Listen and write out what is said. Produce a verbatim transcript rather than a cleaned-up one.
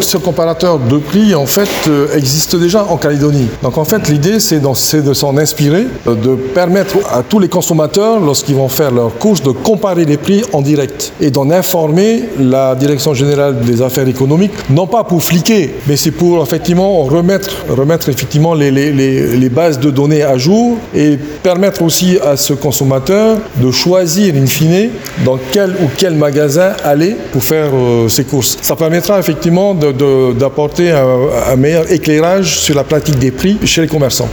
Ce comparateur de prix, en fait, euh, existe déjà en Calédonie. Donc, en fait, l'idée, c'est, c'est de s'en inspirer, euh, de permettre à tous les consommateurs, lorsqu'ils vont faire leurs courses, de comparer les prix en direct et d'en informer la Direction générale des affaires économiques, non pas pour fliquer, mais c'est pour, effectivement, remettre, remettre effectivement les, les, les, les bases de données à jour et permettre aussi à ce consommateur de choisir, in fine, dans quel ou quel magasin aller pour faire euh, ses courses. Ça permettra, effectivement, de De, d'apporter un, un meilleur éclairage sur la pratique des prix chez les commerçants.